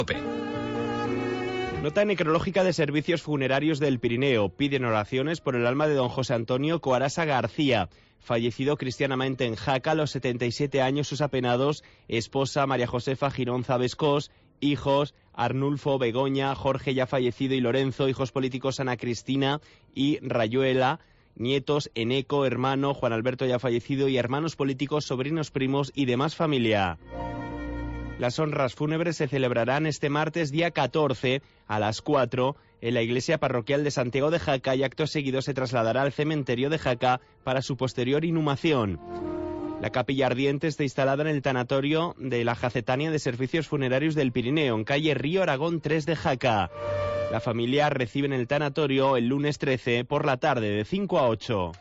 Nota necrológica de Servicios Funerarios del Pirineo. Piden oraciones por el alma de don José Antonio Coarasa García, fallecido cristianamente en Jaca a los 77 años, sus apenados, esposa María Josefa Girón Zabescós, hijos Arnulfo, Begoña, Jorge ya fallecido y Lorenzo, hijos políticos Ana Cristina y Rayuela, nietos Eneco, hermano Juan Alberto ya fallecido y hermanos políticos, sobrinos, primos y demás familia. Las honras fúnebres se celebrarán este martes día 14 a las 4 en la iglesia parroquial de Santiago de Jaca y acto seguido se trasladará al cementerio de Jaca para su posterior inhumación. La capilla ardiente está instalada en el tanatorio de la Jacetania de Servicios Funerarios del Pirineo, en calle Río Aragón 3 de Jaca. La familia recibe en el tanatorio el lunes 13 por la tarde de 5 a 8.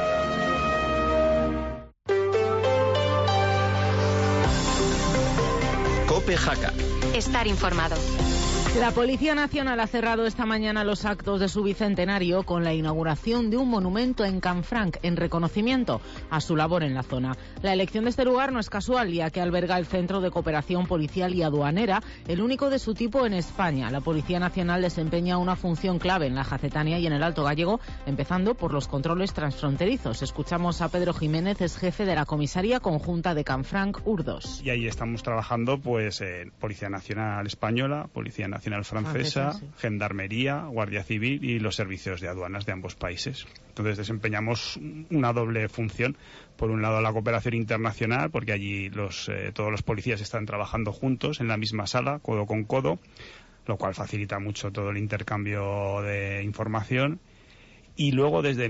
COPE Jaca. Estar informado. La Policía Nacional ha cerrado esta mañana los actos de su bicentenario con la inauguración de un monumento en Canfranc en reconocimiento a su labor en la zona. La elección de este lugar no es casual, ya que alberga el Centro de Cooperación Policial y Aduanera, el único de su tipo en España. La Policía Nacional desempeña una función clave en la Jacetania y en el Alto Gállego, empezando por los controles transfronterizos. Escuchamos a Pedro Jiménez, es jefe de la Comisaría Conjunta de Canfranc Urdós. Y ahí estamos trabajando Policía Nacional Española, Policía Nacional Francesa, sí. Gendarmería, Guardia Civil y los servicios de aduanas de ambos países. Entonces desempeñamos una doble función. Por un lado la cooperación internacional, porque allí todos los policías están trabajando juntos en la misma sala, codo con codo, lo cual facilita mucho todo el intercambio de información. Y luego, desde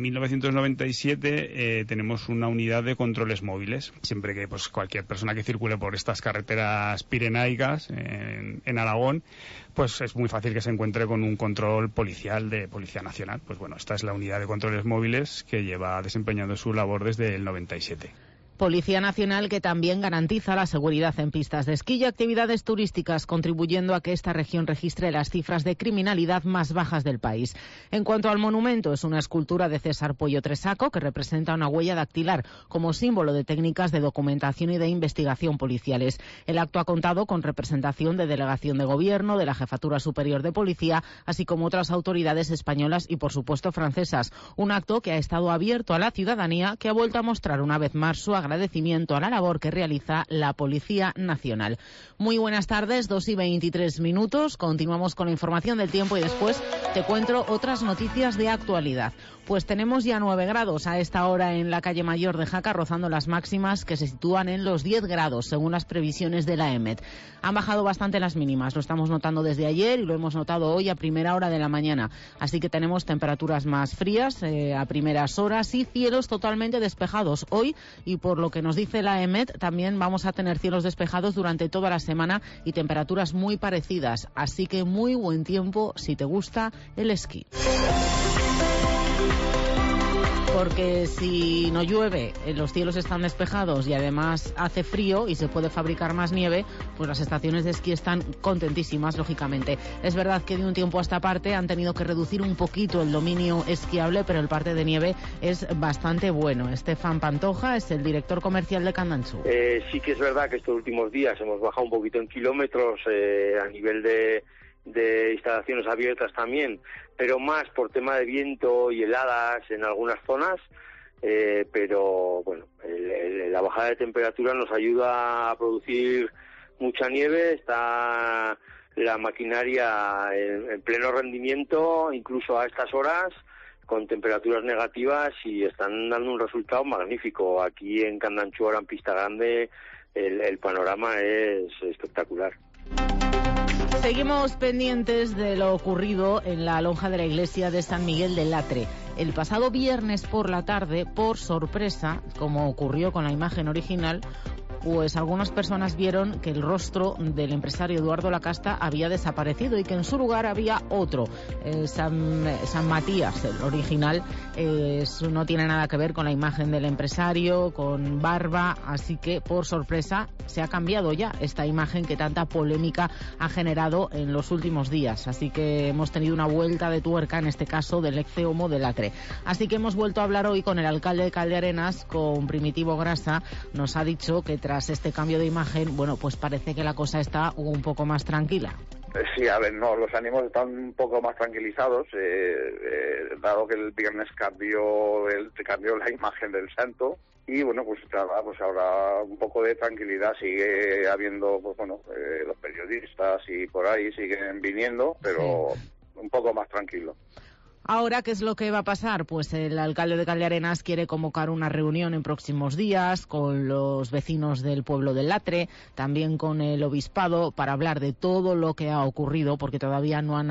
1997, tenemos una unidad de controles móviles. Siempre que cualquier persona que circule por estas carreteras pirenaicas en Aragón, pues es muy fácil que se encuentre con un control policial de Policía Nacional. Pues bueno, esta es la unidad de controles móviles que lleva desempeñando su labor desde el 97. Policía Nacional que también garantiza la seguridad en pistas de esquí y actividades turísticas, contribuyendo a que esta región registre las cifras de criminalidad más bajas del país. En cuanto al monumento, es una escultura de César Puello Tresaco que representa una huella dactilar como símbolo de técnicas de documentación y de investigación policiales. El acto ha contado con representación de Delegación de Gobierno, de la Jefatura Superior de Policía, así como otras autoridades españolas y, por supuesto, francesas. Un acto que ha estado abierto a la ciudadanía, que ha vuelto a mostrar una vez más su agradecimiento a la labor que realiza la Policía Nacional. Muy buenas tardes, 2:23. Continuamos con la información del tiempo y después te cuento otras noticias de actualidad. Pues tenemos ya 9 grados a esta hora en la calle Mayor de Jaca, rozando las máximas que se sitúan en los 10 grados, según las previsiones de la EMET. Han bajado bastante las mínimas, lo estamos notando desde ayer y lo hemos notado hoy a primera hora de la mañana. Así que tenemos temperaturas más frías a primeras horas y cielos totalmente despejados hoy, y por lo que nos dice la EMET, también vamos a tener cielos despejados durante toda la semana y temperaturas muy parecidas. Así que muy buen tiempo si te gusta el esquí. Porque si no llueve, los cielos están despejados y además hace frío y se puede fabricar más nieve, pues las estaciones de esquí están contentísimas, lógicamente. Es verdad que de un tiempo a esta parte han tenido que reducir un poquito el dominio esquiable, pero el parte de nieve es bastante bueno. Estefan Pantoja es el director comercial de Candanchú. Sí que es verdad que estos últimos días hemos bajado un poquito en kilómetros a nivel de instalaciones abiertas también, pero más por tema de viento y heladas en algunas zonas, pero bueno, la bajada de temperatura nos ayuda a producir mucha nieve, está la maquinaria en pleno rendimiento, incluso a estas horas, con temperaturas negativas, y están dando un resultado magnífico. Aquí en Candanchú, ahora en Pista Grande, el panorama es espectacular. Seguimos pendientes de lo ocurrido en la lonja de la iglesia de San Miguel del Latre. El pasado viernes por la tarde, por sorpresa, como ocurrió con la imagen original, pues algunas personas vieron que el rostro del empresario Eduardo Lacasta había desaparecido y que en su lugar había otro, San Matías, el original. Eso no tiene nada que ver con la imagen del empresario, con barba, así que por sorpresa se ha cambiado ya esta imagen que tanta polémica ha generado en los últimos días. Así que hemos tenido una vuelta de tuerca, en este caso del ex-CEOMO de Latre. Así que hemos vuelto a hablar hoy con el alcalde de Caldearenas, con Primitivo Grasa. Nos ha dicho que tras este cambio de imagen, bueno, pues parece que la cosa está un poco más tranquila. Sí, a ver, no, los ánimos están un poco más tranquilizados, dado que el viernes cambió la imagen del santo. Y bueno, pues ahora un poco de tranquilidad. Sigue habiendo, pues bueno, los periodistas y por ahí siguen viniendo, pero un poco más tranquilo. Ahora, ¿qué es lo que va a pasar? Pues el alcalde de Caldearenas quiere convocar una reunión en próximos días con los vecinos del pueblo del Latre, también con el obispado, para hablar de todo lo que ha ocurrido, porque todavía no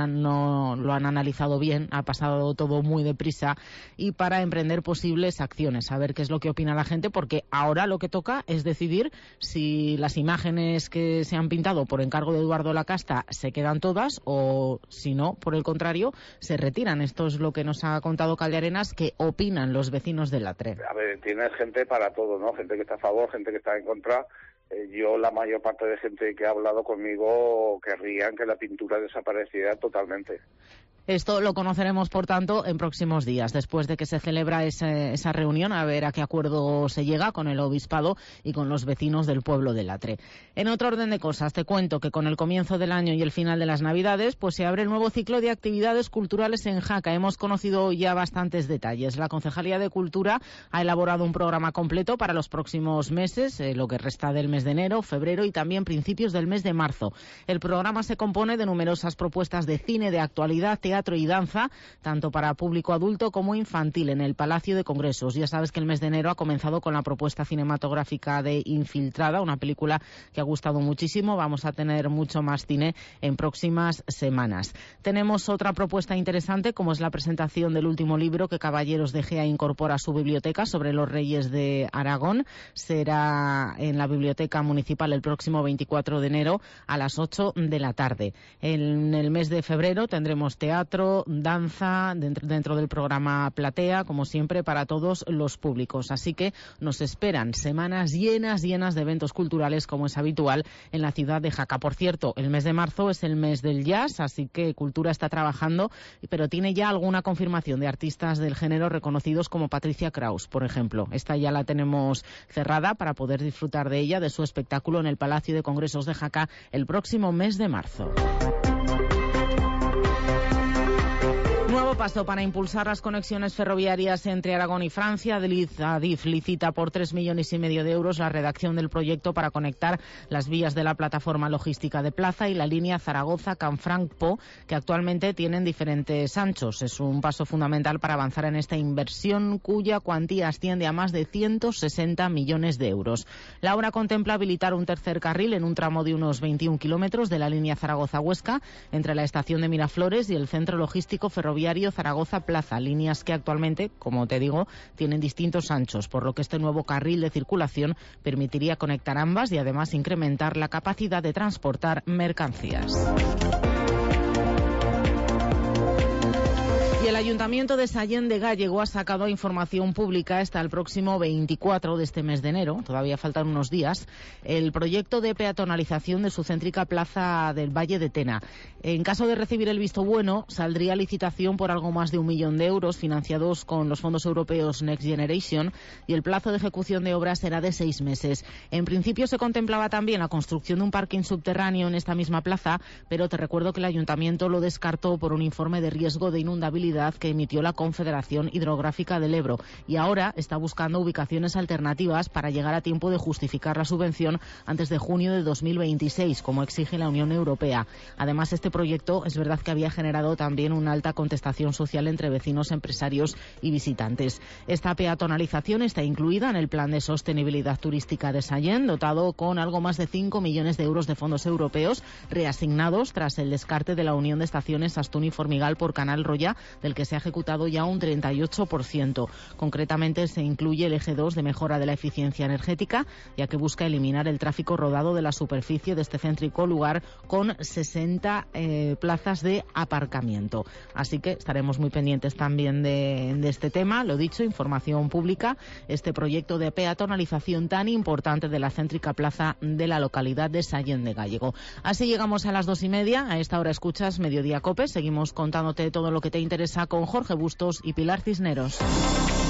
lo han analizado bien, ha pasado todo muy deprisa, y para emprender posibles acciones, a ver qué es lo que opina la gente, porque ahora lo que toca es decidir si las imágenes que se han pintado por encargo de Eduardo Lacasta se quedan todas o, si no, por el contrario, se retiran. Esto es lo que nos ha contado Caldearenas, que opinan los vecinos del Latre. A ver, tienes gente para todo, ¿no? Gente que está a favor, gente que está en contra. Yo, la mayor parte de gente que ha hablado conmigo querrían que la pintura desapareciera totalmente. Esto lo conoceremos, por tanto, en próximos días, después de que se celebra esa reunión, a ver a qué acuerdo se llega con el obispado y con los vecinos del pueblo de Latre. En otro orden de cosas, te cuento que con el comienzo del año y el final de las Navidades, pues se abre el nuevo ciclo de actividades culturales en Jaca. Hemos conocido ya bastantes detalles. La Concejalía de Cultura ha elaborado un programa completo para los próximos meses, lo que resta del mes de enero, febrero y también principios del mes de marzo. El programa se compone de numerosas propuestas de cine, de actualidad, teatro y danza, tanto para público adulto como infantil, en el Palacio de Congresos. Ya sabes que el mes de enero ha comenzado con la propuesta cinematográfica de Infiltrada, una película que ha gustado muchísimo. Vamos a tener mucho más cine en próximas semanas. Tenemos otra propuesta interesante, como es la presentación del último libro que Caballeros de Gea incorpora a su biblioteca sobre los reyes de Aragón. Será en la Biblioteca Municipal el próximo 24 de enero a las 8 de la tarde. En el mes de febrero tendremos teatro, danza, dentro del programa Platea, como siempre, para todos los públicos. Así que nos esperan semanas llenas de eventos culturales, como es habitual en la ciudad de Jaca. Por cierto, el mes de marzo es el mes del jazz, así que Cultura está trabajando, pero tiene ya alguna confirmación de artistas del género reconocidos como Patricia Kraus, por ejemplo. Esta ya la tenemos cerrada para poder disfrutar de ella, de su espectáculo en el Palacio de Congresos de Jaca el próximo mes de marzo. Nuevo paso para impulsar las conexiones ferroviarias entre Aragón y Francia. Adif licita por 3,5 millones de euros la redacción del proyecto para conectar las vías de la plataforma logística de Plaza y la línea Zaragoza-Canfranc-Po, que actualmente tienen diferentes anchos. Es un paso fundamental para avanzar en esta inversión, cuya cuantía asciende a más de 160 millones de euros. La obra contempla habilitar un tercer carril en un tramo de unos 21 kilómetros de la línea Zaragoza-Huesca, entre la estación de Miraflores y el centro logístico ferroviario Zaragoza-Plaza, líneas que actualmente, como te digo, tienen distintos anchos, por lo que este nuevo carril de circulación permitiría conectar ambas y además incrementar la capacidad de transportar mercancías. Y el Ayuntamiento de Sallén de Gállego ha sacado información pública hasta el próximo 24 de este mes de enero, todavía faltan unos días, el proyecto de peatonalización de su céntrica plaza del Valle de Tena. En caso de recibir el visto bueno, saldría licitación por algo más de 1 millón de euros financiados con los fondos europeos Next Generation, y el plazo de ejecución de obras será de 6 meses. En principio se contemplaba también la construcción de un parking subterráneo en esta misma plaza, pero te recuerdo que el Ayuntamiento lo descartó por un informe de riesgo de inundabilidad que emitió la Confederación Hidrográfica del Ebro, y ahora está buscando ubicaciones alternativas para llegar a tiempo de justificar la subvención antes de junio de 2026, como exige la Unión Europea. Además, este proyecto es verdad que había generado también una alta contestación social entre vecinos, empresarios y visitantes. Esta peatonalización está incluida en el Plan de Sostenibilidad Turística de Sallén, dotado con algo más de 5 millones de euros de fondos europeos reasignados tras el descarte de la Unión de Estaciones Astún y Formigal por Canal Roya, del que se ha ejecutado ya un 38%. Concretamente se incluye el eje 2 de mejora de la eficiencia energética, ya que busca eliminar el tráfico rodado de la superficie de este céntrico lugar, con 60 plazas de aparcamiento. Así que estaremos muy pendientes también de este tema. Lo dicho, información pública, este proyecto de peatonalización tan importante de la céntrica plaza de la localidad de Sallén de Gállego. Así llegamos a las 2:30. A esta hora escuchas Mediodía COPE. Seguimos contándote todo lo que te interesa con Jorge Bustos y Pilar Cisneros.